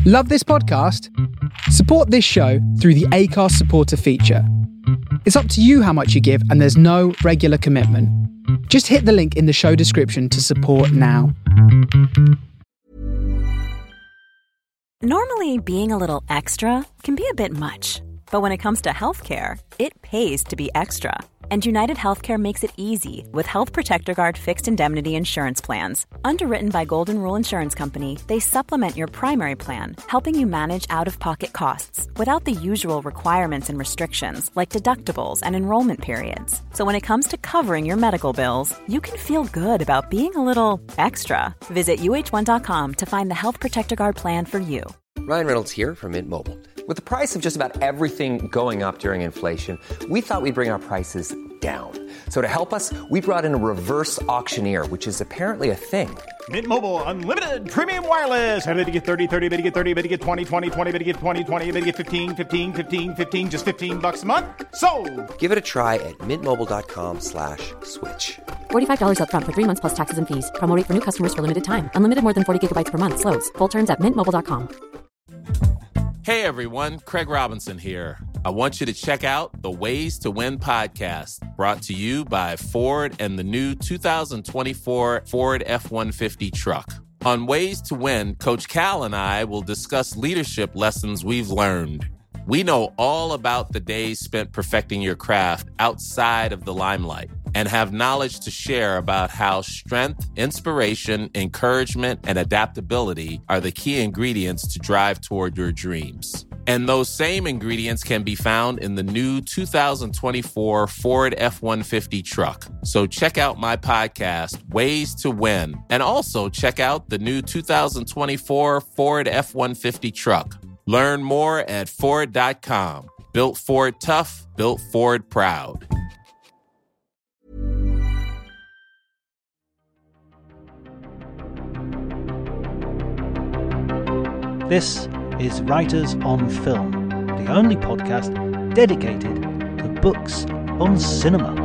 Love this podcast? Support this show through the Acast supporter feature. It's up to you how much you give, and there's no regular commitment. Just hit the link in the show description to support now. Normally, being a little extra can be a bit much. But when it comes to healthcare, it pays to be extra. And United Healthcare makes it easy with Health Protector Guard fixed indemnity insurance plans. Underwritten by Golden Rule Insurance Company, they supplement your primary plan, helping you manage out-of-pocket costs without the usual requirements and restrictions like deductibles and enrollment periods. So when it comes to covering your medical bills, you can feel good about being a little extra. Visit uh1.com to find the Health Protector Guard plan for you. Ryan Reynolds here from Mint Mobile. With the price of just about everything going up during inflation, we thought we'd bring our prices down. So to help us, we brought in a reverse auctioneer, which is apparently a thing. Mint Mobile Unlimited Premium Wireless. How to get 30, 30, bit to get 30, bit to get 20, 20, 20, bit to get 20, 20, bit to get 15, 15, 15, 15, just $15 a month? Sold! Give it a try at mintmobile.com/switch. $45 up front for 3 months plus taxes and fees. Promo rate for new customers for limited time. Unlimited more than 40 gigabytes per month. Slows full terms at mintmobile.com. Hey everyone, Craig Robinson here. I want you to check out the Ways to Win podcast, brought to you by Ford and the new 2024 Ford F-150 truck. On Ways to Win, Coach Cal and I will discuss leadership lessons we've learned. We know all about the days spent perfecting your craft outside of the limelight and have knowledge to share about how strength, inspiration, encouragement, and adaptability are the key ingredients to drive toward your dreams. And those same ingredients can be found in the new 2024 Ford F-150 truck. So check out my podcast, Ways to Win, and also check out the new 2024 Ford F-150 truck. Learn more at Ford.com. Built Ford tough, built Ford proud. This is Writers on Film, the only podcast dedicated to books on cinema.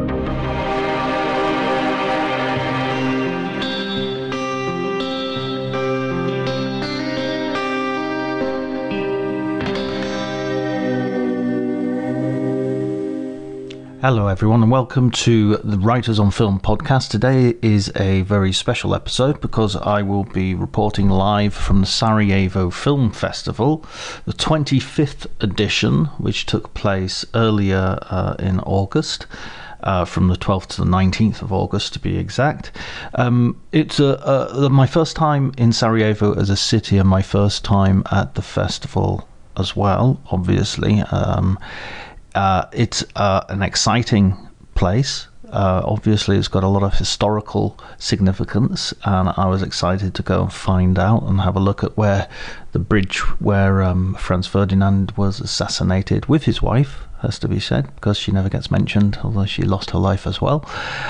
Hello everyone and welcome to the Writers on Film podcast. Today is a very special episode because I will be reporting live from the Sarajevo Film Festival, the 25th edition, which took place earlier in August, from the 12th to the 19th of August to be exact. It's my first time in Sarajevo as a city and my first time at the festival as well, obviously. It's an exciting place. Obviously, it's got a lot of historical significance, and I was excited to go and find out and have a look at where the bridge where Franz Ferdinand was assassinated with his wife, has to be said, because she never gets mentioned, although she lost her life as well.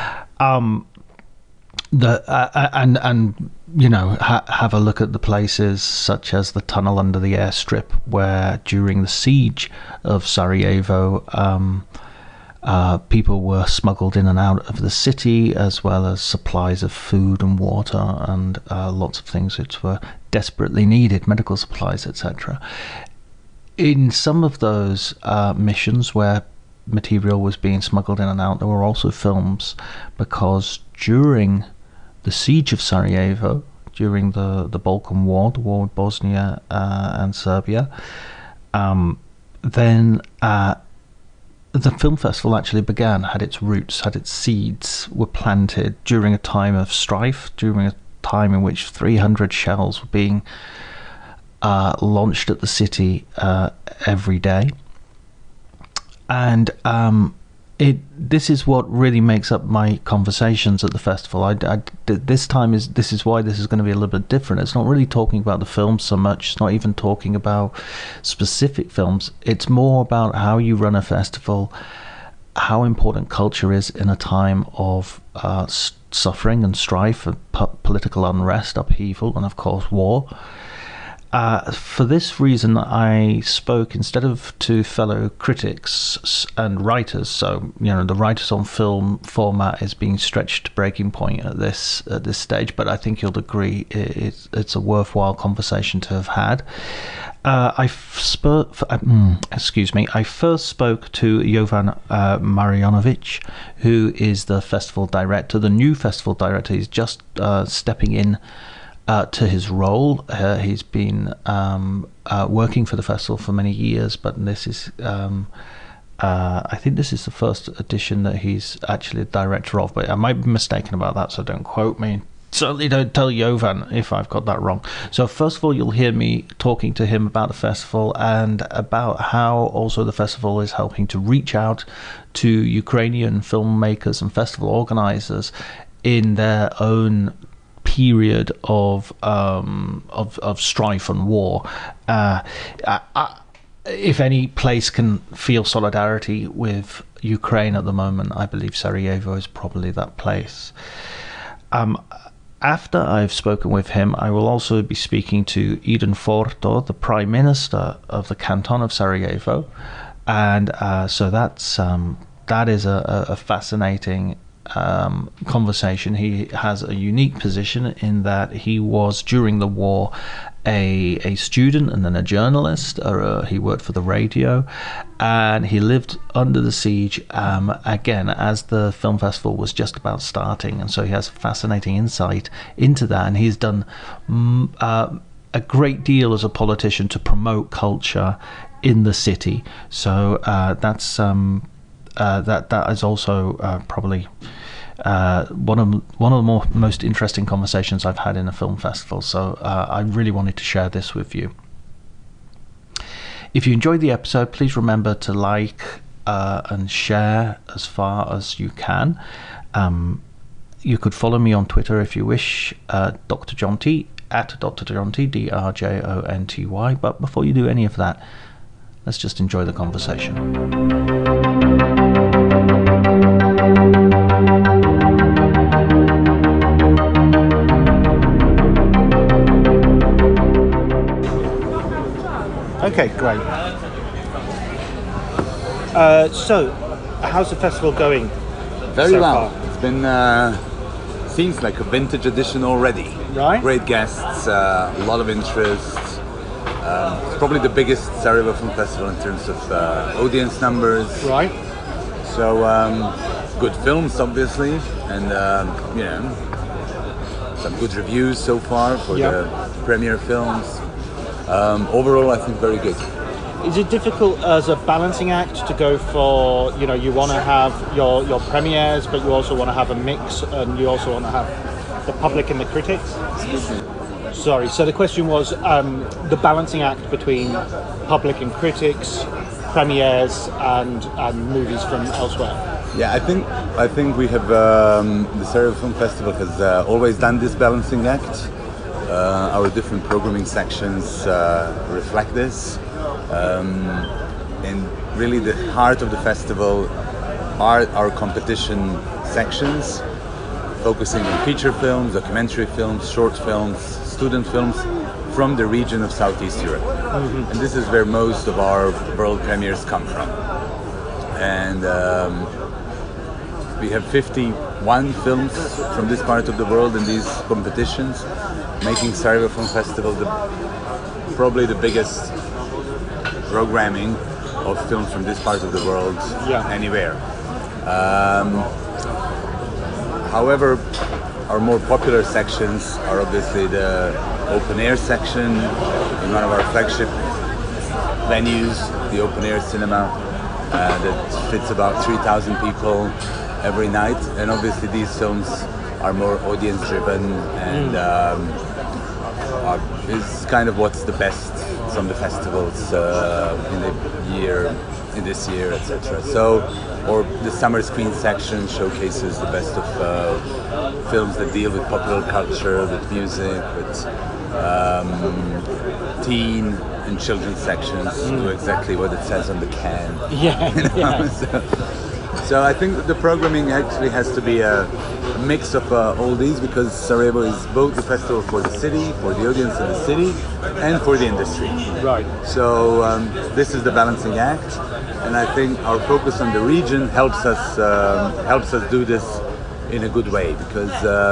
Have a look at the places such as the tunnel under the airstrip where during the siege of Sarajevo people were smuggled in and out of the city, as well as supplies of food and water and lots of things which were desperately needed, medical supplies, etc. In some of those missions where material was being smuggled in and out, there were also films, because during the siege of Sarajevo, during the Balkan War, the war with Bosnia and Serbia, then the film festival actually began, had its roots, had its seeds, were planted during a time of strife, during a time in which 300 shells were being launched at the city every day. And this is what really makes up my conversations at the festival. This is why this is going to be a little bit different. It's not really talking about the film so much. It's not even talking about specific films. It's more about how you run a festival, how important culture is in a time of suffering and strife and political unrest, upheaval, and of course war. For this reason, I spoke instead of to fellow critics and writers. So, the Writers on Film format is being stretched to breaking point at this stage. But I think you'll agree it's a worthwhile conversation to have had. I first spoke to Jovan Marjanovic, who is the festival director, the new festival director. He's just stepping in to his role. He's been working for the festival for many years, but this is I think this is the first edition that he's actually a director of, but I might be mistaken about that, so don't quote me. Certainly don't tell Jovan if I've got that wrong. So first of all, you'll hear me talking to him about the festival and about how also the festival is helping to reach out to Ukrainian filmmakers and festival organizers in their own period of strife and war. If any place can feel solidarity with Ukraine at the moment, I believe Sarajevo is probably that place. After I've spoken with him, I will also be speaking to Eden Forto, the Prime Minister of the Canton of Sarajevo, and so that is a fascinating conversation. He has a unique position in that he was, during the war, a student and then a journalist. He worked for the radio, and he lived under the siege again as the film festival was just about starting, and so he has fascinating insight into that, and he's done a great deal as a politician to promote culture in the city. So that's that is also probably one of the most interesting conversations I've had in a film festival. So I really wanted to share this with you. If you enjoyed the episode, please remember to like and share as far as you can. You could follow me on Twitter if you wish, Dr. Jonty, at Dr. Jonty, DRJONTY. But before you do any of that, let's just enjoy the conversation. Okay, great. So, how's the festival going? Very well. Far? It's been seems like a vintage edition already. Right. Great guests, a lot of interest. It's probably the biggest Sarajevo Film Festival in terms of audience numbers. Right. So good films, obviously, and some good reviews so far for the premiere films. Overall, I think very good. Is it difficult as a balancing act to go for, you want to have your premieres, but you also want to have a mix, and you also want to have the public and the critics? Excuse me. Sorry, so the question was the balancing act between public and critics, premieres, and movies from elsewhere. Yeah, I think we have the Sarajevo Film Festival has always done this balancing act. Our different programming sections reflect this, and really the heart of the festival are our competition sections, focusing on feature films, documentary films, short films, student films from the region of Southeast Europe. Mm-hmm. And this is where most of our world premieres come from. And we have 51 films from this part of the world in these competitions, making Sarajevo Film Festival probably the biggest programming of films from this part of the world anywhere. However, our more popular sections are obviously the open air section in one of our flagship venues, the open air cinema, that fits about 3,000 people every night. And obviously these films are more audience driven and is kind of what's the best from the festivals in this year, etc. So, or the summer screen section showcases the best of films that deal with popular culture, with music, with teen and children's sections do exactly what it says on the can. Yeah, you know? So I think the programming actually has to be a mix of all these, because Sarajevo is both the festival for the city, for the audience in the city, and for the industry. Right. So this is the balancing act, and I think our focus on the region helps us do this in a good way, because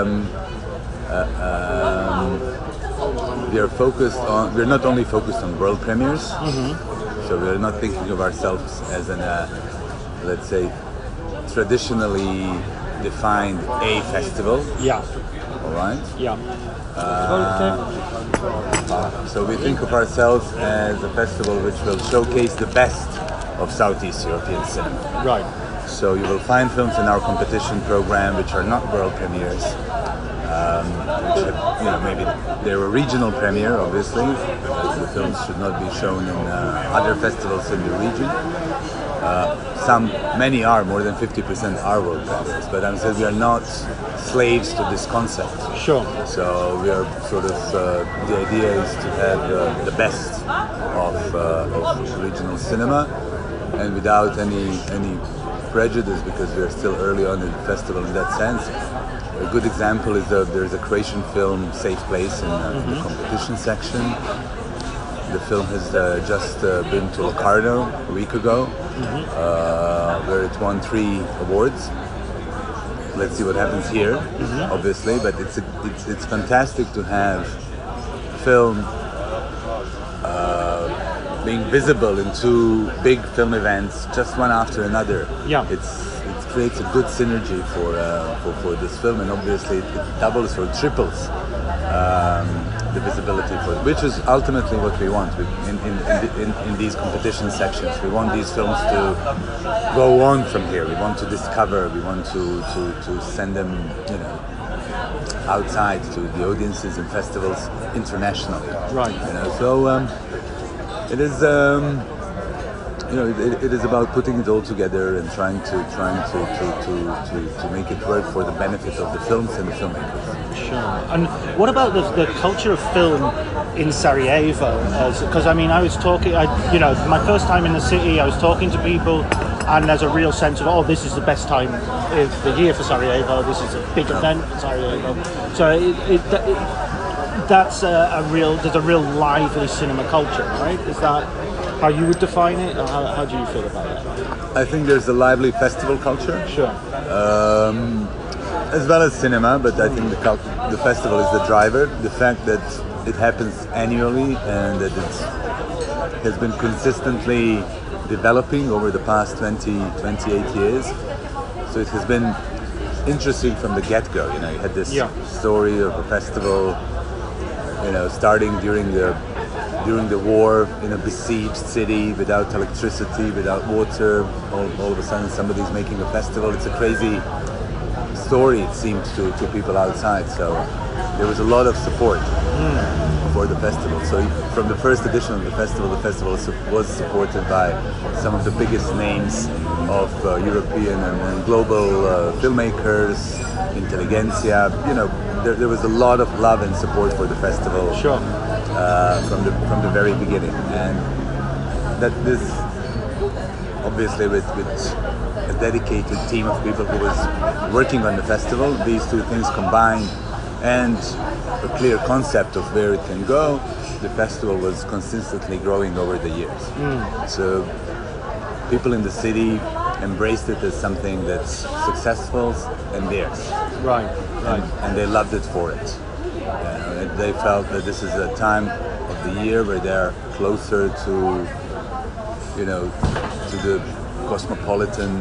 we're not only focused on world premieres, so we're not thinking of ourselves as an let's say traditionally defined a festival. Yeah. All right. Yeah. So we think of ourselves as a festival which will showcase the best of Southeast European cinema. Right. So you will find films in our competition program which are not world premieres, which have, maybe they're a regional premiere, obviously, because the films should not be shown in other festivals in the region. Many are, more than 50% are world premieres, but I'm saying we are not slaves to this concept. Sure. So we are sort of, the idea is to have the best of regional cinema, and without any prejudice, because we are still early on in the festival in that sense. A good example is there's a Croatian film, Safe Place, in the competition section. The film has just been to Locarno a week ago, where it won 3 awards. Let's see what happens here, obviously, but it's fantastic to have film being visible in 2 big film events, just one after another. Yeah. It creates a good synergy for this film, and obviously it doubles or triples the visibility for it, which is ultimately what we want in these competition sections. We want these films to go on from here. We want to discover. We want to send them, outside to the audiences and festivals internationally. Right. So it is. It is about putting it all together and trying to make it work for the benefit of the films and the filmmakers. Sure. And what about the culture of film in Sarajevo? Because I was talking, my first time in the city, I was talking to people, and there's a real sense of, this is the best time of the year for Sarajevo. This is a big event for Sarajevo. So there's a real lively cinema culture, right? Is that how you would define it, or how do you feel about that? I think there's a lively festival culture. Sure. As well as cinema, but I think the festival is the driver. The fact that it happens annually and that it has been consistently developing over the past 28 years. So it has been interesting from the get-go. You had this story of a festival, starting during the war in a besieged city, without electricity, without water. All of a sudden somebody's making a festival. It's a crazy story, it seemed, to people outside. So there was a lot of support for the festival. So from the first edition of the festival was supported by some of the biggest names of European and global filmmakers, intelligentsia. There was a lot of love and support for the festival. Sure. From the very beginning, and that this obviously with a dedicated team of people who was working on the festival, these 2 things combined, and a clear concept of where it can go, the festival was consistently growing over the years. So people in the city embraced it as something that's successful and theirs. Right. And they loved it for it. They felt that this is a time of the year where they're closer to, to the cosmopolitan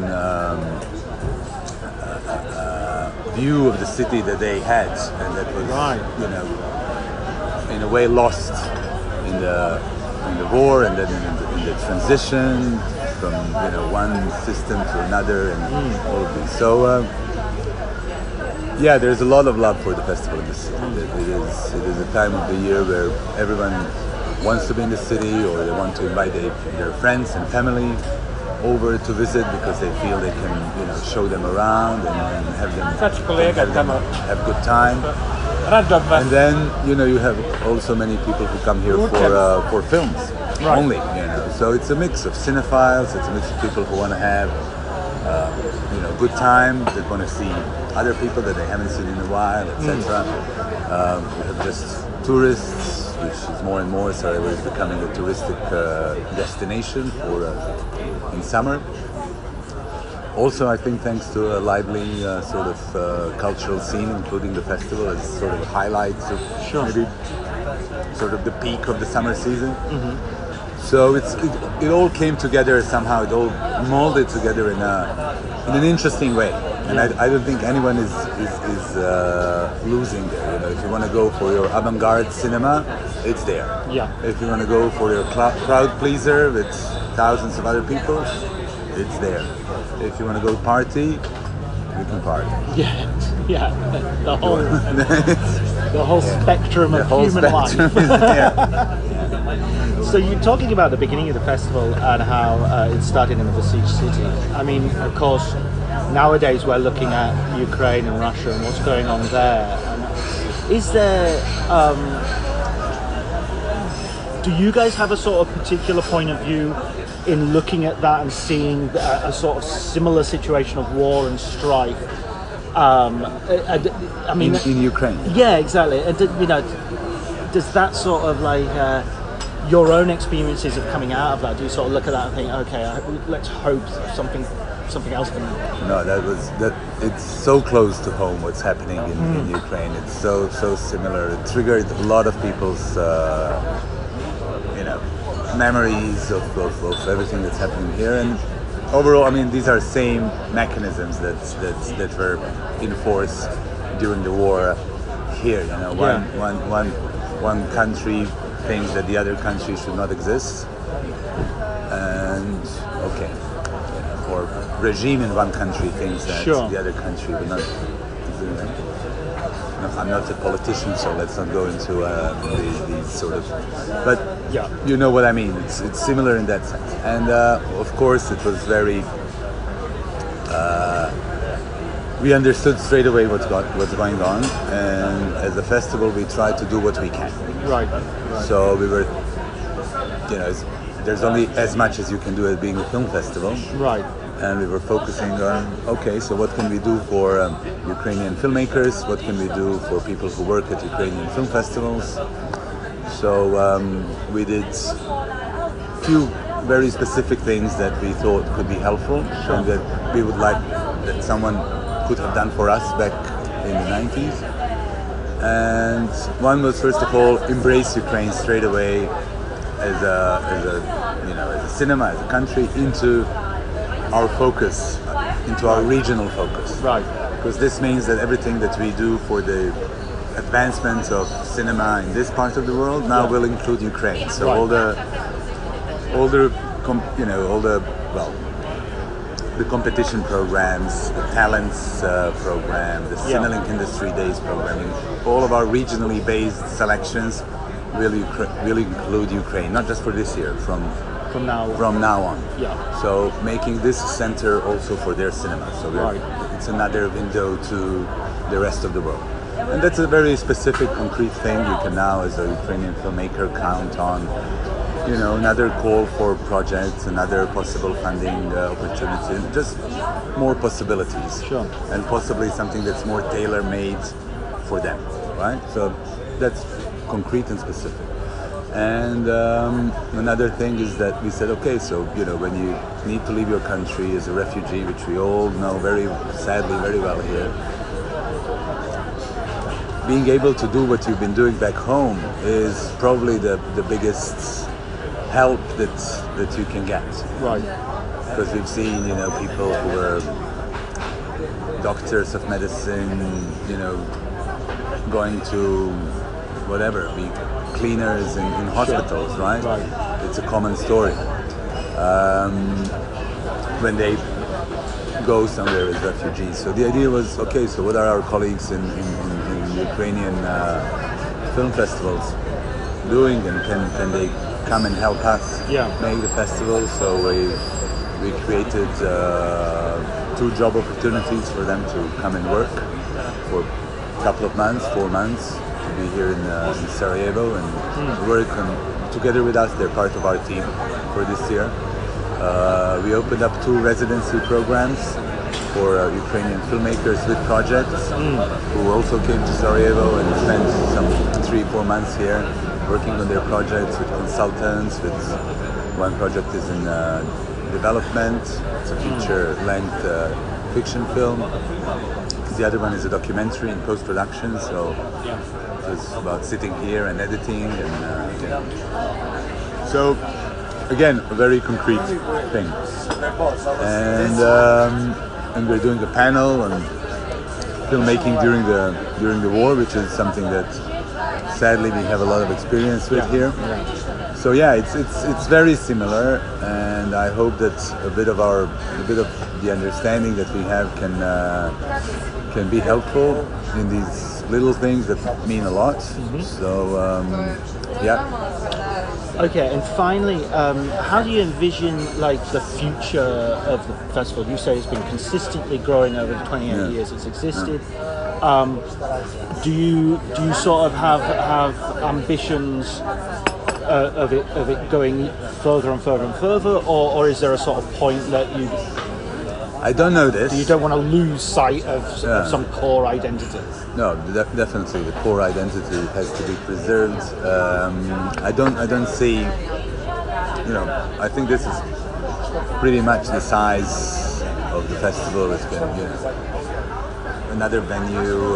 view of the city that they had, and that was, in a way lost in the war, and then in the transition from one system to another, and all of these. So. There's a lot of love for the festival in the city. It is a time of the year where everyone wants to be in the city, or they want to invite their friends and family over to visit, because they feel they can, show them around and have them have good time. And then, you have also many people who come here for films only. So it's a mix of cinephiles. It's a mix of people who want to have good time, that want to see other people that they haven't seen in a while, etc. We have just tourists, which is more and more, Sarajevo is becoming a touristic destination for in summer. Also, I think thanks to a lively sort of cultural scene, including the festival, as sort of highlights of maybe sort of the peak of the summer season. So it all came together somehow. It all molded together in an interesting way, and I don't think anyone is losing there. If you want to go for your avant-garde cinema, it's there. Yeah. If you want to go for your crowd pleaser with thousands of other people, it's there. If you want to go party, you can party. Yeah. The whole spectrum of human life. So you're talking about the beginning of the festival and how it started in a besieged city. I mean, of course, nowadays we're looking at Ukraine and Russia and what's going on there. And is there... do you guys have a sort of particular point of view in looking at that and seeing a sort of similar situation of war and strife? I mean, in Ukraine. Yeah, exactly. And does that sort of like your own experiences of coming out of that? Do you sort of look at that and think, okay, let's hope something else can? No, that. It's so close to home. What's happening in Ukraine? It's so similar. It triggered a lot of people's memories of everything that's happening here. And overall, I mean, these are same mechanisms that were in force during the war here. One country thinks that the other country should not exist, and or regime in one country thinks that the other country will not. I'm not a politician, so let's not go into these sort of. But you know what I mean. It's similar in that sense, and of course it was very. We understood straight away what's going on, and as a festival, we try to do what we can. Right. So we were, there's only as much as you can do as being a film festival. Right. And we were focusing on, so what can we do for Ukrainian filmmakers? What can we do for people who work at Ukrainian film festivals? So we did a few very specific things that we thought could be helpful and that we would like that someone could have done for us back in the 90s. And one was, first of all, embrace Ukraine straight away as a cinema, as a country, into our focus, into our regional focus. Right. Because this means that everything that we do for the advancement of cinema in this part of the world now will include Ukraine. So the competition programs, the talents program, the Cinelink Industry Days programming, all of our regionally based selections will include Ukraine, not just for this year, from now on. Yeah. So making this center also for their cinema. So it's another window to the rest of the world. And that's a very specific, concrete thing. You can now, as a Ukrainian filmmaker, count on, another call for projects, another possible funding opportunity, just more possibilities. Sure. And possibly something that's more tailor-made for them, right? So that's concrete and specific. And another thing is that we said, when you need to leave your country as a refugee, which we all know very sadly very well here, being able to do what you've been doing back home is probably the biggest help that you can get. Right. Because we've seen, people who are doctors of medicine, going to be cleaners in hospitals, right? It's a common story. When they go somewhere as refugees. So the idea was, so what are our colleagues in Ukrainian film festivals doing, and can they come and help us make the festival? So we created 2 job opportunities for them to come and work for a couple of months, 4 months, to be here in Sarajevo and work together with us. They're part of our team for this year. We opened up 2 residency programs for Ukrainian filmmakers with projects who also came to Sarajevo and spent some 3-4 months here working on their projects with consultants. One project is in development, it's a feature-length fiction film. The other one is a documentary in post-production, so it's about sitting here and editing. So, again, a very concrete thing. And we're doing a panel on filmmaking during the war, which is something that sadly we have a lot of experience with here. So yeah, it's very similar, and I hope that a bit of the understanding that we have can be helpful in these little things that mean a lot. So yeah. Okay, and finally, how do you envision like the future of the festival? You say it's been consistently growing over the 28 years it's existed. Do you sort of have ambitions of it going further and further and further, or is there a sort of point that I don't know this. You don't want to lose sight of some core identity? No, definitely the core identity has to be preserved. I don't see, I think this is pretty much the size of the festival. It's been, another venue,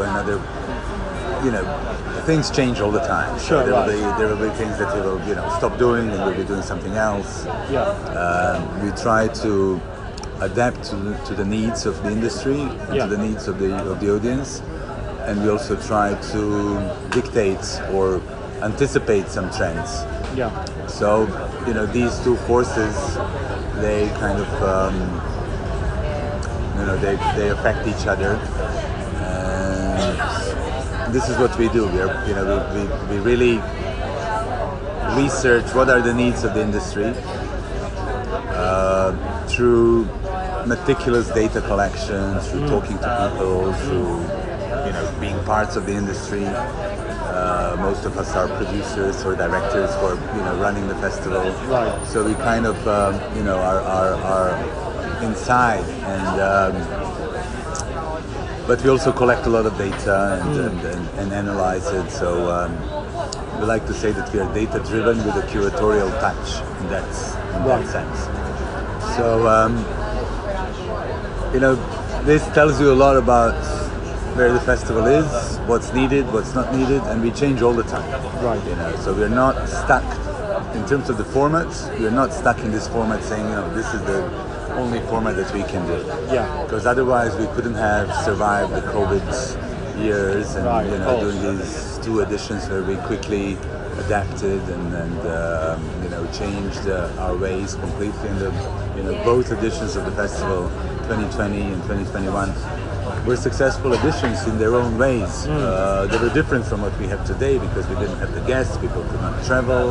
things change all the time. Sure, there will be things that we will, stop doing, and we'll be doing something else. We try to adapt to the needs of the industry and to the needs of the audience, and we also try to dictate or anticipate some trends. So these two forces, they kind of they affect each other, and this is what we do. We really research what are the needs of the industry through meticulous data collection, through talking to people, through being parts of the industry. Most of us are producers or directors who are running the festival. Right. So we kind of are inside, and but we also collect a lot of data and analyze it. So we like to say that we are data driven with a curatorial touch in that sense. So this tells you a lot about where the festival is, what's needed, what's not needed, and we change all the time. Right. So we're not stuck in terms of the formats. We're not stuck in this format saying, this is the only format that we can do. Because otherwise we couldn't have survived the COVID years and doing these 2 editions where we quickly adapted and changed our ways completely. And both editions of the festival, 2020 and 2021, were successful editions in their own ways. They were different from what we have today because we didn't have the guests, people could not travel.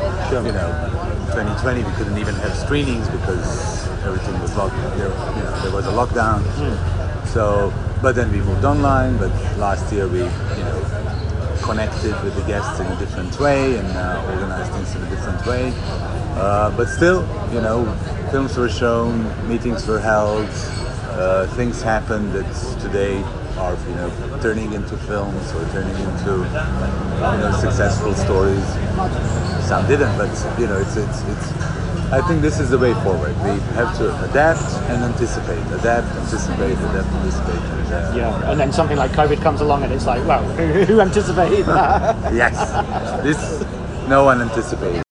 2020 we couldn't even have screenings because everything was locked. There was a lockdown. So, but then we moved online. But last year we, connected with the guests in a different way and organized things in a different way. But still, films were shown, meetings were held. Things happened that today are, turning into films or turning into, successful stories. Some didn't, but it's. I think this is the way forward. We have to adapt and anticipate. Adapt, anticipate, and then something like COVID comes along, and it's like, well, who anticipated that? Yes, this no one anticipated.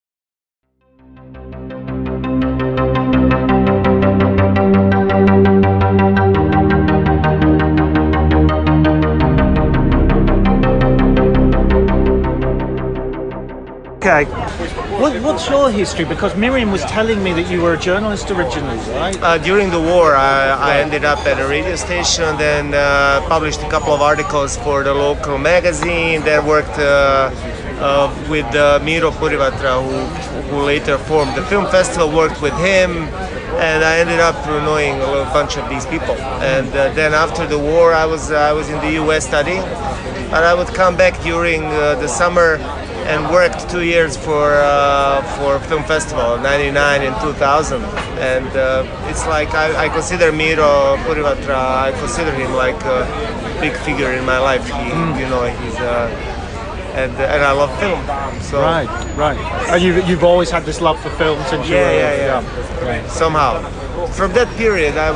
Okay. What's your history? Because Miriam was telling me that you were a journalist originally, right? During the war, I ended up at a radio station, then published a couple of articles for the local magazine, then worked with Miro Purivatra, who later formed the film festival, worked with him, and I ended up knowing a bunch of these people. And then after the war, I was in the US studying, and I would come back during the summer and worked 2 years for film festival, 99 and 2000. And it's like I consider Miro Purivatra, I consider him like a big figure in my life. He's and I love film. So right. And you've always had this love for film since you were young. Right. Somehow, from that period, I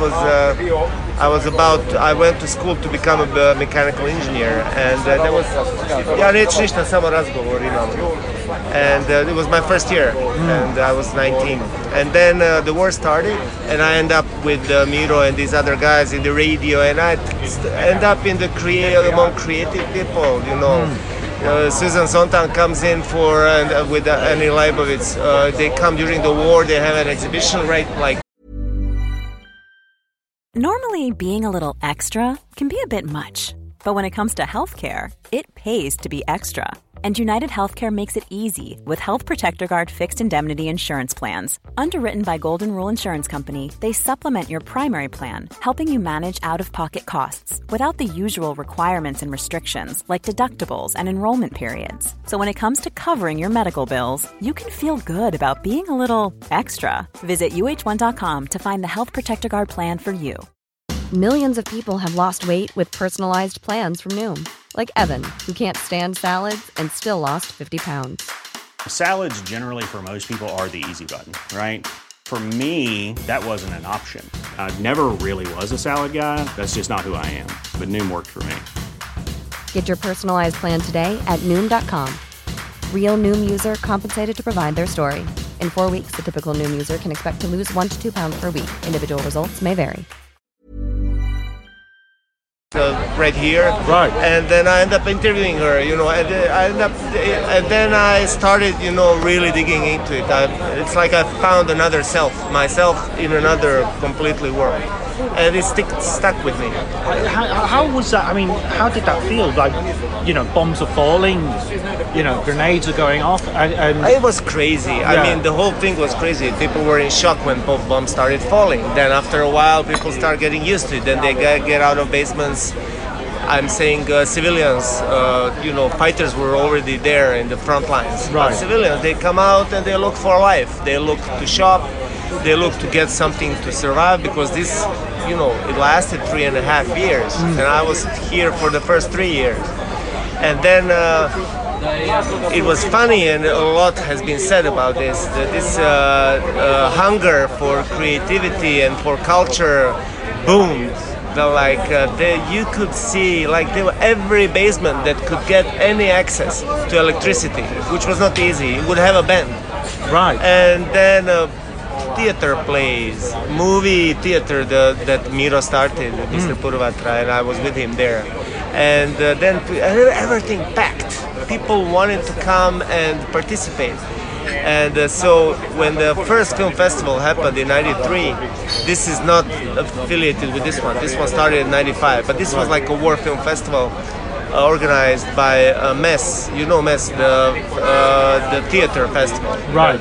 went to school to become a mechanical engineer, and there was and it was my first year, and I was 19. And then the war started, and I ended up with Miro and these other guys in the radio, and I end up in the among creative people, Susan Sontag comes in with Annie Leibovitz. They come during the war. They have an exhibition, right? Like. Normally, being a little extra can be a bit much, but when it comes to healthcare, it pays to be extra. And United Healthcare makes it easy with Health Protector Guard fixed indemnity insurance plans. Underwritten by Golden Rule Insurance Company, they supplement your primary plan, helping you manage out-of-pocket costs without the usual requirements and restrictions like deductibles and enrollment periods. So when it comes to covering your medical bills, you can feel good about being a little extra. Visit uh1.com to find the Health Protector Guard plan for you. Millions of people have lost weight with personalized plans from Noom. Like Evan, who can't stand salads and still lost 50 pounds. Salads generally for most people are the easy button, right? For me, that wasn't an option. I never really was a salad guy. That's just not who I am. But Noom worked for me. Get your personalized plan today at Noom.com. Real Noom user compensated to provide their story. In 4 weeks, the typical Noom user can expect to lose 1 to 2 pounds per week. Individual results may vary. Right here, right, and then I end up interviewing her, and then I started, really digging into it. It's like I found another myself in another completely world, and it stuck with me. How was that? I mean, how did that feel? Like, bombs are falling, grenades are going off, and it was crazy. Yeah. I mean, the whole thing was crazy. People were in shock when bombs started falling. Then after a while, people start getting used to it. Then they get out of basements. I'm saying civilians, fighters were already there in the front lines. Right. But civilians, they come out and they look for life. They look to shop. They look to get something to survive, because this, it lasted 3.5 years. And I was here for the first 3 years. And then it was funny, and a lot has been said about this. This hunger for creativity and for culture boomed. You could see, every basement that could get any access to electricity, which was not easy. It would have a band. Right. And then theater plays, movie theater that Miro started, Mr. Purivatra, and I was with him there. And then everything packed. People wanted to come and participate. And so when the first film festival happened in 93, this is not affiliated with this one. This one started in 95, but this was like a war film festival organized by MES. MES, the theater festival. Right.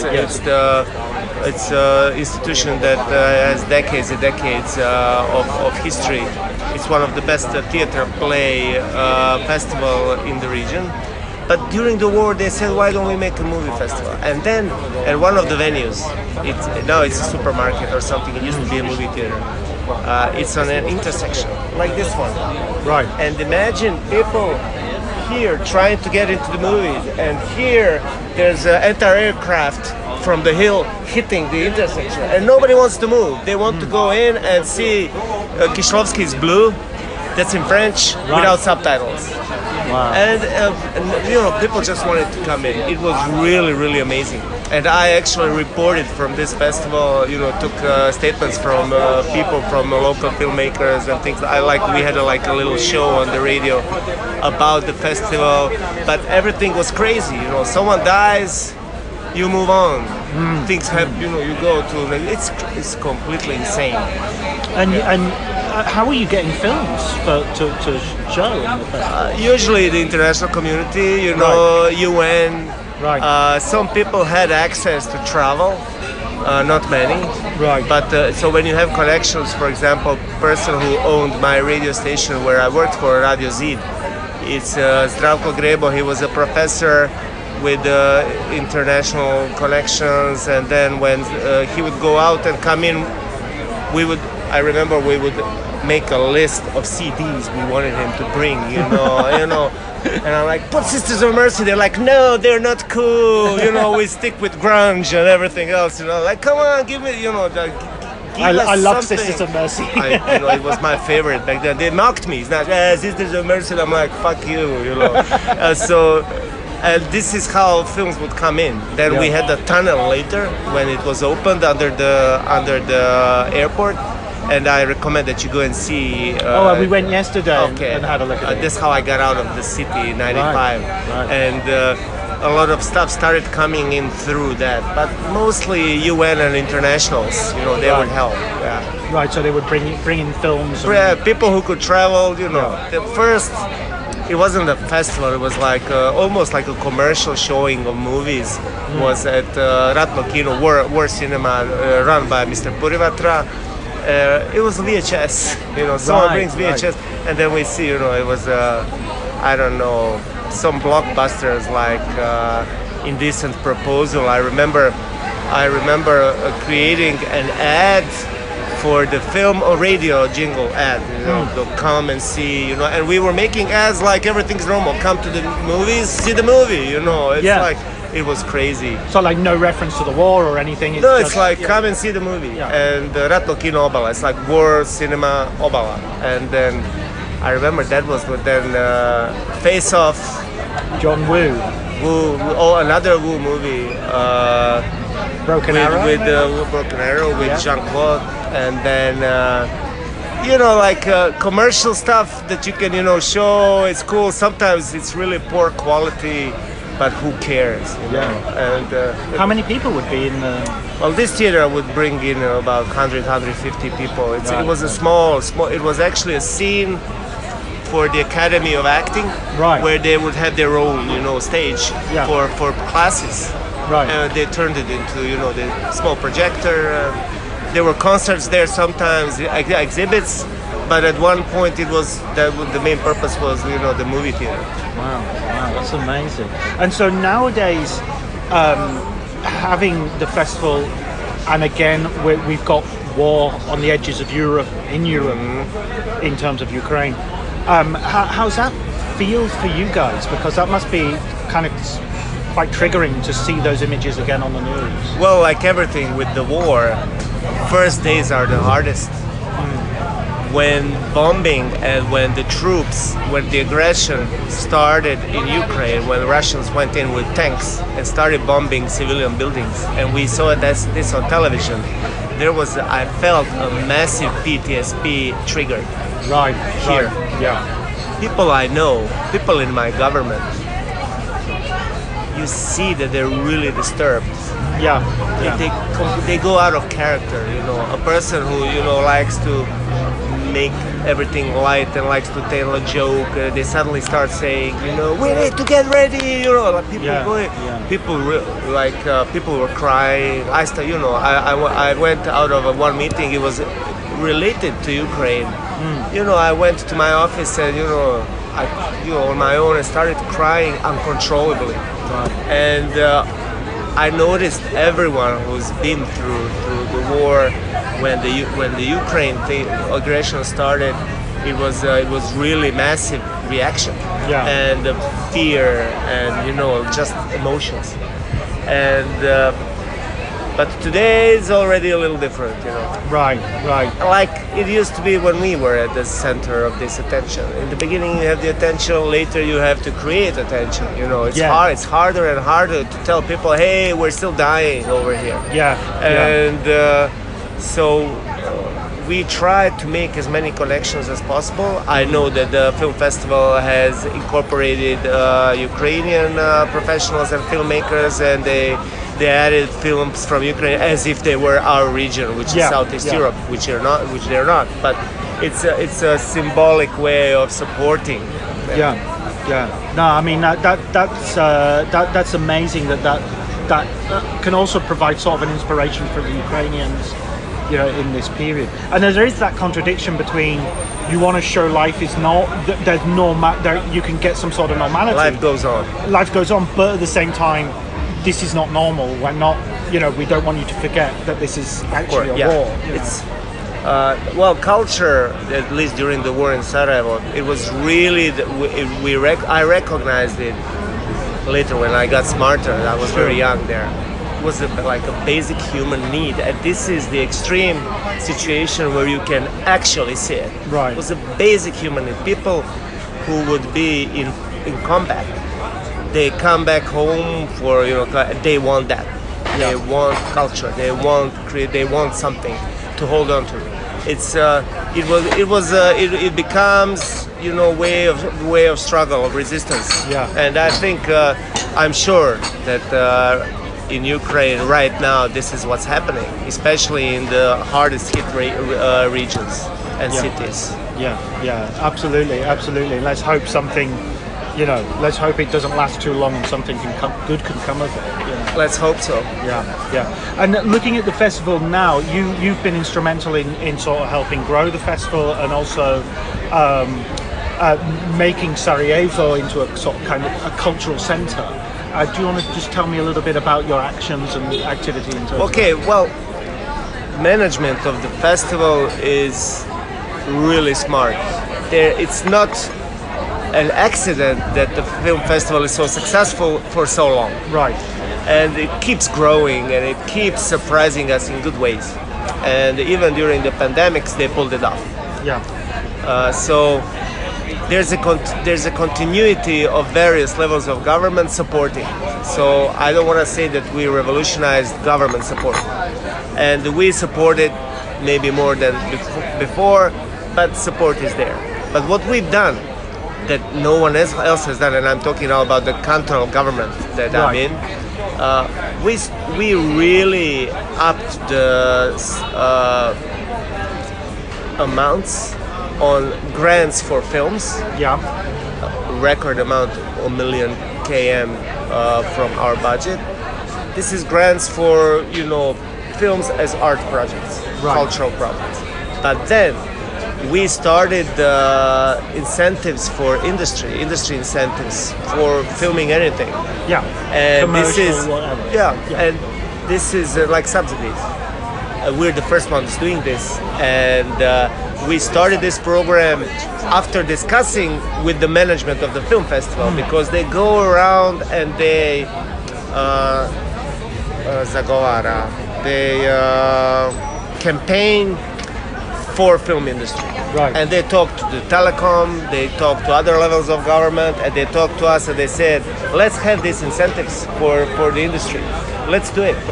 It's an institution that has decades and decades of history. It's one of the best theater play festival in the region. But during the war, they said, why don't we make a movie festival? And then at one of the venues, now it's a supermarket or something, it used to be a movie theater. It's on an intersection, like this one. Right. And imagine people here trying to get into the movies, and here there's an anti-aircraft from the hill hitting the intersection, and nobody wants to move. They want to go in and see Kieślowski's Blue, that's in French, without subtitles. Wow. And people just wanted to come in. It was really, really amazing. And I actually reported from this festival, took statements from people, from local filmmakers and things. We had a little show on the radio about the festival, but everything was crazy. Someone dies, you move on. Things happen, you go to. It's completely insane. And how are you getting films to show in the festival? Usually the international community, UN. Right. Some people had access to travel, not many. Right. But so when you have connections, for example, person who owned my radio station where I worked for, Radio Zid, it's Zdravko Grebo. He was a professor with international connections, and then when he would go out and come in, I remember we would make a list of CDs we wanted him to bring, you know. And I'm like, put Sisters of Mercy. They're like, no, they're not cool. We stick with grunge and everything else. Like, come on, give me, I love Sisters of Mercy. It was my favorite back then. They mocked me. It's not Sisters of Mercy. I'm like, fuck you, And this is how films would come in. Then we had the tunnel later when it was opened under the airport. And I recommend that you go and see. We went yesterday and had a look at it. That's how I got out of the city in '95, right. And a lot of stuff started coming in through that. But mostly UN and internationals, they would help. Yeah. Right. So they would bring in films. People who could travel. The first. It wasn't a festival. It was like almost like a commercial showing of movies. Was at Ratno Kino, War Cinema, run by Mr. Purivatra. It was VHS, someone brings VHS, and then we see, it was, I don't know, some blockbusters like Indecent Proposal. I remember creating an ad for the film or radio jingle ad, they'll come and see, and we were making ads like everything's normal. Come to the movies, see the movie, it's like, it was crazy. So like no reference to the war or anything? It's like come and see the movie. Yeah. And Ratno Kino Obala, it's like War Cinema Obala. And then I remember that was then Face Off. John Woo. Another Woo movie. Broken Arrow? With Broken Arrow with Jean-Claude. And then, commercial stuff that you can, show. It's cool. Sometimes it's really poor quality. But who cares? And how many people would be in the? Well, this theater would bring in about 100, 150 people. It was a small. It was actually a scene for the Academy of Acting, where they would have their own, stage for classes. Right. And they turned it into, the small projector. There were concerts there sometimes, exhibits. But at one point, it was the main purpose was, the movie theater. Wow, that's amazing. And so nowadays, having the festival, and again, we've got war on the edges of Europe, in terms of Ukraine. How's that feel for you guys? Because that must be kind of quite triggering to see those images again on the news. Well, like everything with the war, first days are the hardest. When bombing and when the aggression started in Ukraine, when Russians went in with tanks and started bombing civilian buildings, and we saw this on television, I felt a massive PTSD triggered. Right, here. Right. Yeah. People I know, people in my government, you see that they're really disturbed. Yeah. They go out of character, a person who, likes to make everything light and likes to tell a joke, they suddenly start saying, we need to get ready, people people were crying. I went out of one meeting, it was related to Ukraine. I went to my office and on my own and started crying uncontrollably. And I noticed everyone who's been through the war. When the Ukraine aggression started, it was really massive reaction and fear and just emotions. And but today is already a little different, Right. Like it used to be when we were at the center of this attention. In the beginning, you have the attention. Later, you have to create attention. It's hard. It's harder and harder to tell people, "Hey, we're still dying over here." And. So we try to make as many connections as possible. I know that the film festival has incorporated Ukrainian professionals and filmmakers, and they added films from Ukraine as if they were our region, which is Southeast Europe, which they're not. But it's a symbolic way of supporting them. No, I mean that's amazing that can also provide sort of an inspiration for the Ukrainians in this period. And there is that contradiction between you want to show life is not, there's you can get some sort of normality. Life goes on, but at the same time, this is not normal. We're not, we don't want you to forget that this is actually a war. It's culture, at least during the war in Sarajevo, it was really I recognized it later when I got smarter. I was very young there. It was like a basic human need, and this is the extreme situation where you can actually see it. Right. It was a basic human need. People who would be in combat, they come back home for they want that. Yeah. They want culture. They want something to hold on to. It becomes way of struggle, of resistance. Yeah. And I think I'm sure that in Ukraine right now this is what's happening, especially in the hardest hit regions and cities. Yeah, absolutely. Let's hope something. Let's hope it doesn't last too long and something good can come of it. Let's hope so. Yeah. And looking at the festival now, you've been instrumental in sort of helping grow the festival and also making Sarajevo into a sort of kind of a cultural centre. Do you want to just tell me a little bit about your actions and activity in terms well, management of the festival is really smart. It's not an accident that the film festival is so successful for so long. Right. And it keeps growing and it keeps surprising us in good ways. And even during the pandemics, they pulled it off. Yeah. So there's a continuity of various levels of government supporting. So I don't want to say that we revolutionized government support. And we supported maybe more than before, but support is there. But what we've done that no one else has done, and I'm talking now about the cantonal government that I'm in, we really upped the amounts on grants for films. Yeah. A record amount, 1 million km from our budget. This is grants for, films as art projects, cultural projects. But then we started incentives for industry incentives for filming anything. Yeah. And commercial, this is whatever. and this is like subsidies. We're the first ones doing this, and we started this program after discussing with the management of the film festival because they go around and they campaign for film industry. Right. And they talk to the telecom, they talk to other levels of government, and they talk to us and they said, let's have these incentives for the industry. Let's do it.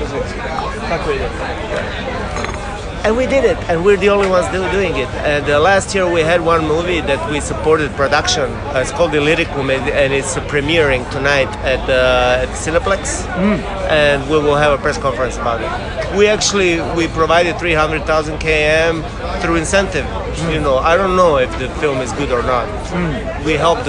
And we did it, and we're the only ones doing it. And last year we had one movie that we supported production. It's called Illyricum, and it's premiering tonight at Cineplex. And we will have a press conference about it. We provided 300,000 km through incentive. I don't know if the film is good or not. We helped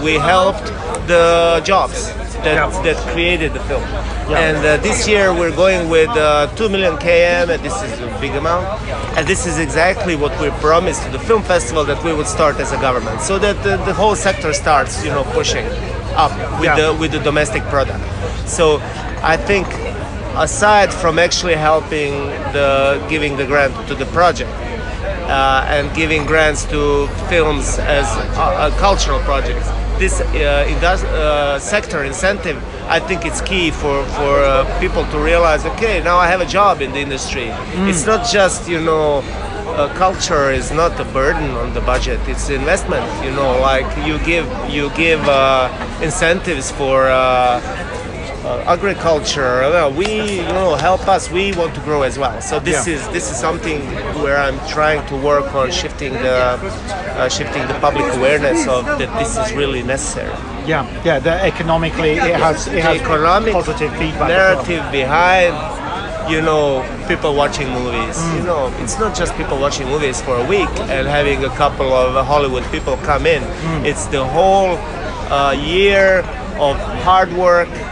the jobs that created the film. Yeah. And this year we're going with 2 million km, and this is a big amount. And this is exactly what we promised to the film festival that we would start as a government, so that the whole sector starts, pushing up with the domestic product. So I think, aside from actually helping giving the grant to the project and giving grants to films as cultural projects, this sector incentive, I think it's key for people to realize, okay, now I have a job in the industry. It's not just, culture is not a burden on the budget, it's investment, like you give incentives for agriculture. We help us, we want to grow as well. So this is something where I'm trying to work on shifting the public awareness of that this is really necessary. That economically it has economic positive feedback narrative behind people watching movies. It's not just people watching movies for a week and having a couple of Hollywood people come in. It's the whole year of hard work,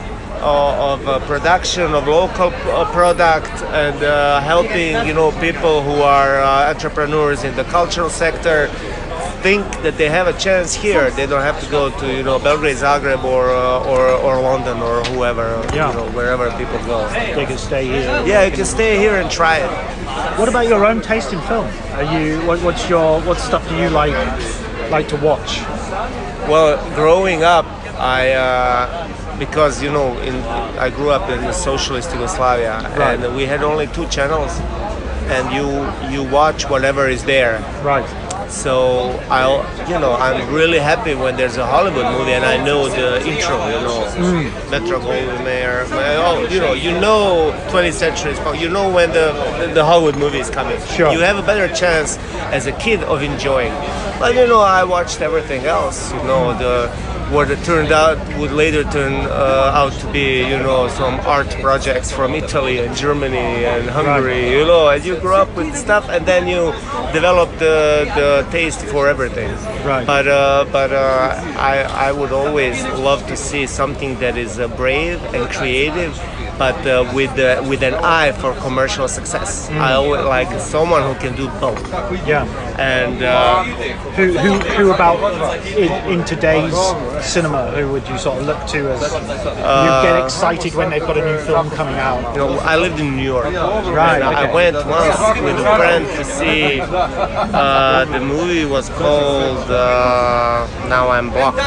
production of local product and helping people who are entrepreneurs in the cultural sector think that they have a chance here. They don't have to go to Belgrade, Zagreb, or London or whoever, wherever people go. They can stay here. Yeah, you can stay here and try it. What about your own taste in film? What stuff do you like to watch? Well, growing up, because I grew up in socialist Yugoslavia, right. And we had only 2 channels, and you watch whatever is there. Right. So I'm really happy when there's a Hollywood movie and I know the intro, Metro Goldwyn Mayer. 20th Century Fox. You know when the Hollywood movie is coming. Sure. You have a better chance as a kid of enjoying. But I watched everything else. What it turned out would later turn out to be, some art projects from Italy and Germany and Hungary, and you grow up with stuff and then you develop the taste for everything. Right. But I would always love to see something that is brave and creative, but with an eye for commercial success. I always like someone who can do both. Yeah. And who about in today's cinema? Who would you sort of look to as you get excited when they've got a new film coming out? I lived in New York. Right. Okay. I went once with a friend to see the movie was called. Now I'm blocked.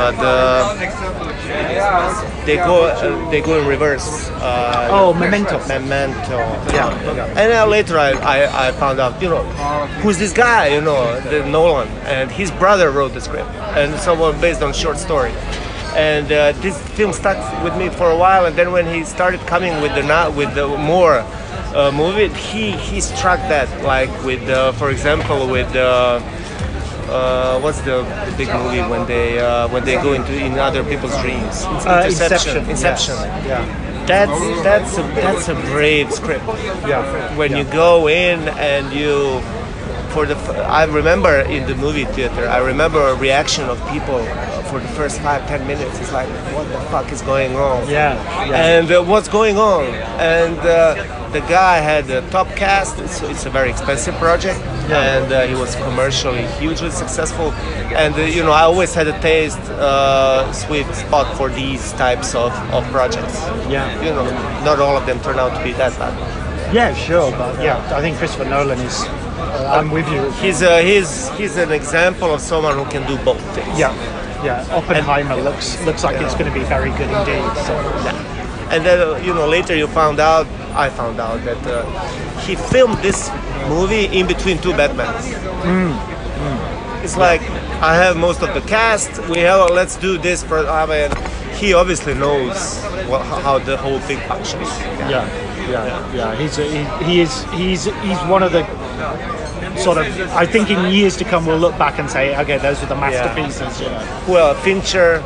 They go in reverse. Memento. Memento. Yeah. And then later I found out, who's this guy? The Nolan, and his brother wrote the script, and someone based on short story. And this film stuck with me for a while. And then when he started coming with the more movie, he struck that, like with, for example, with. What's the big movie when they go in other people's dreams? Inception. Yeah. That's a brave script. Yeah. When you go in and you. I remember in the movie theater, I remember a reaction of people for the first 5-10 minutes. It's like, what the fuck is going on? Yeah. And what's going on? And the guy had a top cast. It's a very expensive project, and he was commercially hugely successful. And I always had a sweet spot for these types of projects. Yeah. Not all of them turn out to be that bad. Yeah, sure, but I think Christopher Nolan is. I'm with you. He's an example of someone who can do both things. Yeah. Oppenheimer looks like it's going to be very good indeed. So. Yeah. And then later I found out that he filmed this movie in between 2 Batmans. It's like I have most of the cast. Let's do this for. He obviously knows how the whole thing functions. Yeah. He's one of the sort of. I think in years to come we'll look back and say, okay, those are the masterpieces. Well, Fincher.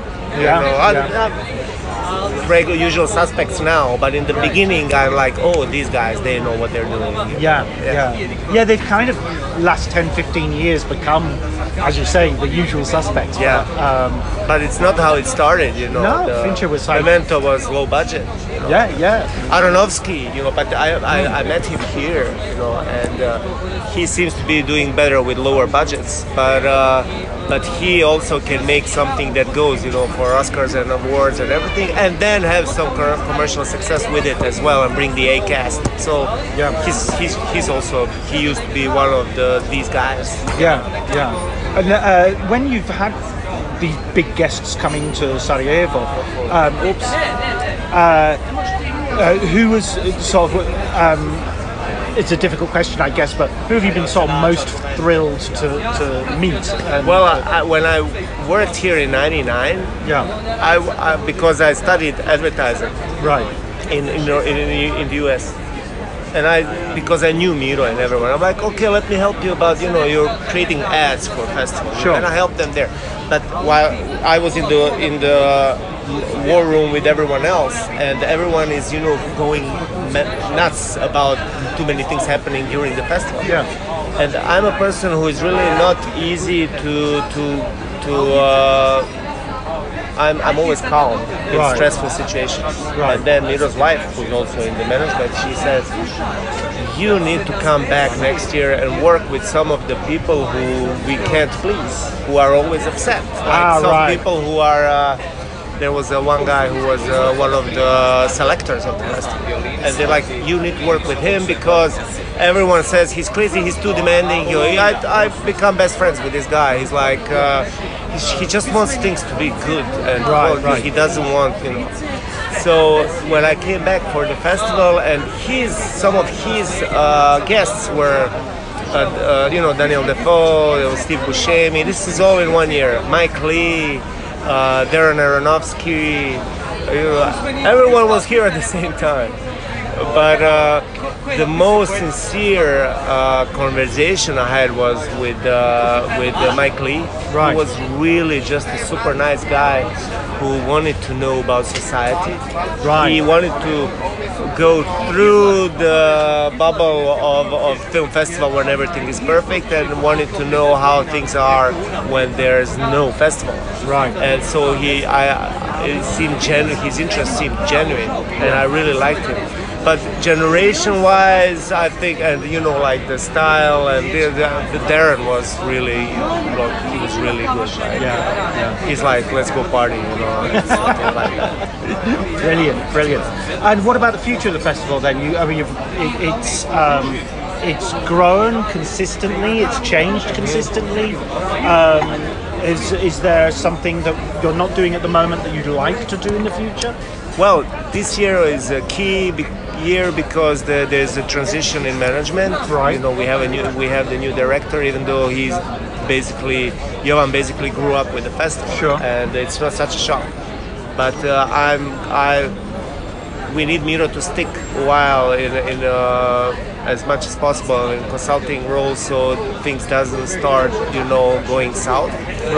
Regular usual suspects now, but in the beginning I'm like, these guys, they know what they're doing. Yeah, they've kind of last 10-15 years become, as you say, the usual suspects. But it's not how it started, No, Fincher was like... Memento was low budget. Yeah. Aronofsky, but I met him here, and he seems to be doing better with lower budgets, but he also can make something that goes, for Oscars and awards and everything, and then have some commercial success with it as well, and bring the A cast. So he used to be one of these guys. Yeah. And when you've had these big guests coming to Sarajevo, who was sort of? It's a difficult question, I guess, but who have you been sort of most thrilled to meet? When I worked here in '99, I because I studied advertising, right, in the US, and because I knew Miro and everyone, I'm like, okay, let me help you about you're creating ads for festivals, and I helped them there. But while I was in the war room with everyone else, and everyone is going nuts about too many things happening during the festival. And I'm a person who is really not easy to I'm always calm in stressful situations. Right. And then Miro's wife, who's also in the management, she says, you need to come back next year and work with some of the people who we can't please, who are always upset. Like some people who are... there was one guy who was one of the selectors of the festival. And they're like, you need to work with him because everyone says he's crazy, he's too demanding. I've become best friends with this guy. He's like, he just wants things to be good. And he doesn't want, So when I came back for the festival and some of his guests were, Daniel Defoe, Steve Buscemi, this is all in 1 year. Mike Lee, Darren Aronofsky, everyone was here at the same time. But the most sincere conversation I had was with Mike Lee, who was really just a super nice guy who wanted to know about society. He wanted to go through the bubble of film festival when everything is perfect and wanted to know how things are when there's no festival. And so his interest seemed genuine, and I really liked him. But generation-wise, I think, and like the style, and the Darren was really, he was really good. He's like, let's go party, something like that. Brilliant. And what about the future of the festival then? It's grown consistently. It's changed consistently. Is there something that you're not doing at the moment that you'd like to do in the future? Well, this year is a key year because there's a transition in management. We have the new director, even though Jovan basically grew up with the festival, and it's not such a shock. But we need Miro to stick a while in as much as possible in consulting roles, so things doesn't start, going south.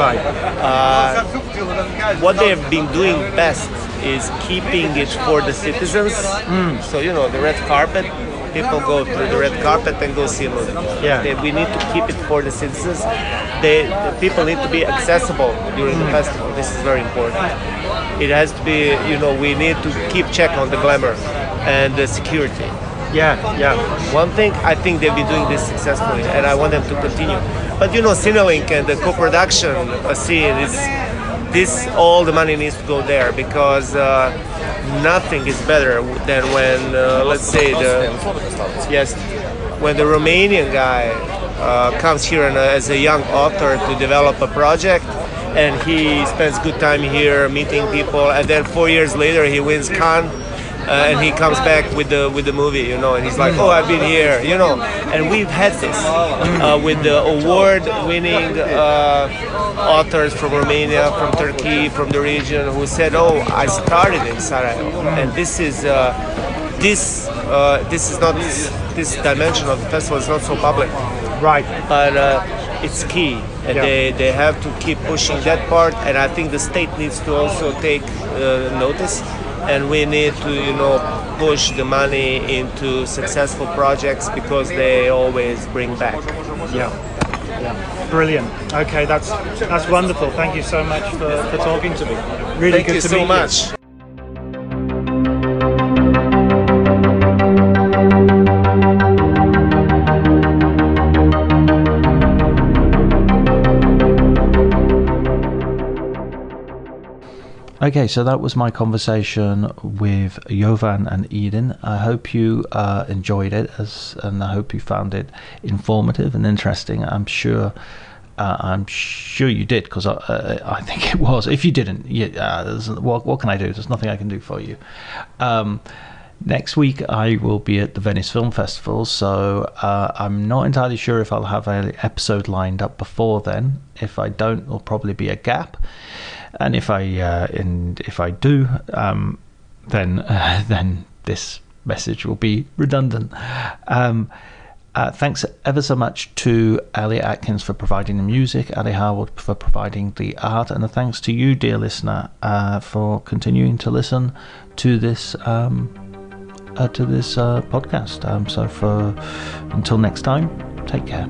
What they've been doing best is keeping it for the citizens. So the red carpet, people go through the red carpet and go see a movie. We need to keep it for the citizens. The people need to be accessible during the festival. This is very important. It has to be, we need to keep check on the glamour and the security. One thing, I think they've been doing this successfully, and I want them to continue. But Cinelink and the co-production scene is all the money needs to go there, because nothing is better than when, let's say, when the Romanian guy comes here as a young author to develop a project, and he spends good time here meeting people, and then 4 years later he wins Cannes. And he comes back with the movie, and he's like, oh, I've been here, And we've had this with the award-winning authors from Romania, from Turkey, from the region, who said, oh, I started in Sarajevo, and this dimension of the festival is not so public, but it's key, and they have to keep pushing that part, and I think the state needs to also take notice. And we need to, push the money into successful projects, because they always bring back. Brilliant. Okay, that's wonderful. Thank you so much for talking to me. Really good to meet you. Thank you so much. Okay, so that was my conversation with Jovan and Edin. I hope you enjoyed it, and I hope you found it informative and interesting. I'm sure you did, because I think it was. If you didn't, what can I do? There's nothing I can do for you. Next week I will be at the Venice Film Festival, so I'm not entirely sure if I'll have an episode lined up before then. If I don't, there'll probably be a gap. And if I do, then this message will be redundant. Thanks ever so much to Elliot Atkins for providing the music, Ali Harwood for providing the art, and a thanks to you, dear listener, for continuing to listen to this podcast. Until next time, take care.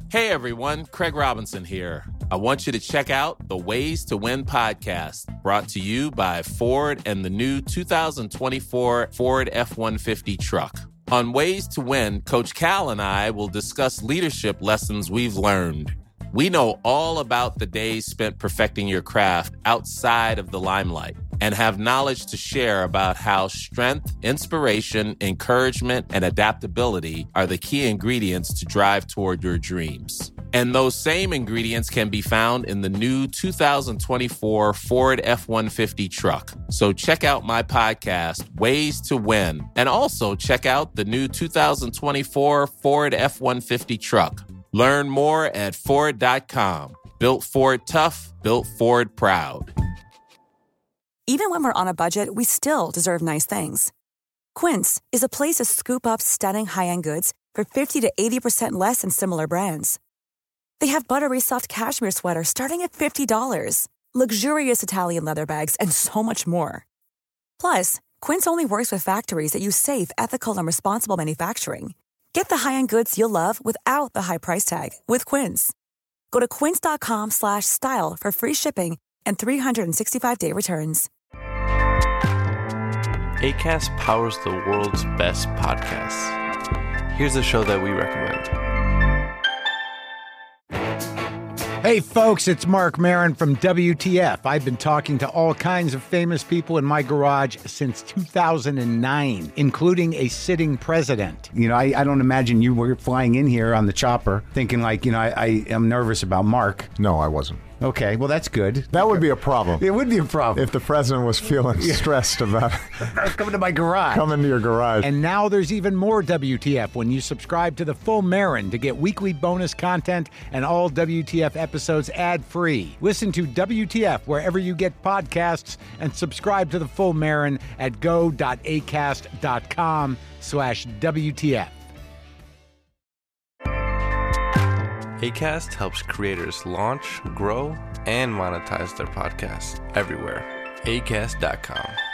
Hey everyone, Craig Robinson here. I want you to check out the Ways to Win podcast, brought to you by Ford and the new 2024 Ford F-150 truck. On Ways to Win, Coach Cal and I will discuss leadership lessons we've learned. We know all about the days spent perfecting your craft outside of the limelight and have knowledge to share about how strength, inspiration, encouragement, and adaptability are the key ingredients to drive toward your dreams. And those same ingredients can be found in the new 2024 Ford F-150 truck. So check out my podcast, Ways to Win, and also check out the new 2024 Ford F-150 truck. Learn more at Ford.com. Built Ford tough, built Ford proud. Even when we're on a budget, we still deserve nice things. Quince is a place to scoop up stunning high-end goods for 50 to 80% less than similar brands. They have buttery soft cashmere sweaters starting at $50, luxurious Italian leather bags, and so much more. Plus, Quince only works with factories that use safe, ethical, and responsible manufacturing. Get the high-end goods you'll love without the high price tag with Quince. Go to quince.com/style for free shipping and 365-day returns. Acast powers the world's best podcasts. Here's a show that we recommend. Hey folks, it's Mark Maron from WTF. I've been talking to all kinds of famous people in my garage since 2009, including a sitting president. You know, I don't imagine you were flying in here on the chopper thinking like, you know, I am nervous about Mark. No, I wasn't. Okay, well, that's good. That would be a problem. It would be a problem. If the president was feeling stressed about coming to my garage. Coming to your garage. And now there's even more WTF when you subscribe to The Full Marin to get weekly bonus content and all WTF episodes ad-free. Listen to WTF wherever you get podcasts and subscribe to The Full Marin at go.acast.com/WTF. Acast helps creators launch, grow, and monetize their podcasts everywhere. Acast.com.